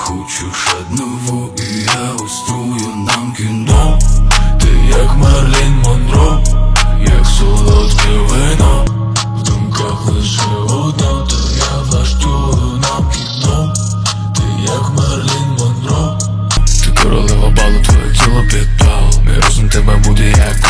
хочеш одного, і я устрою нам кіно. Ти як Мерлін Монро, як солодке вино. В думках лише одно, то я влаштую нам кіно. Ти як Мерлін Монро. Ти королева балу, твоє тіло підпал. Мій розум тебе буде як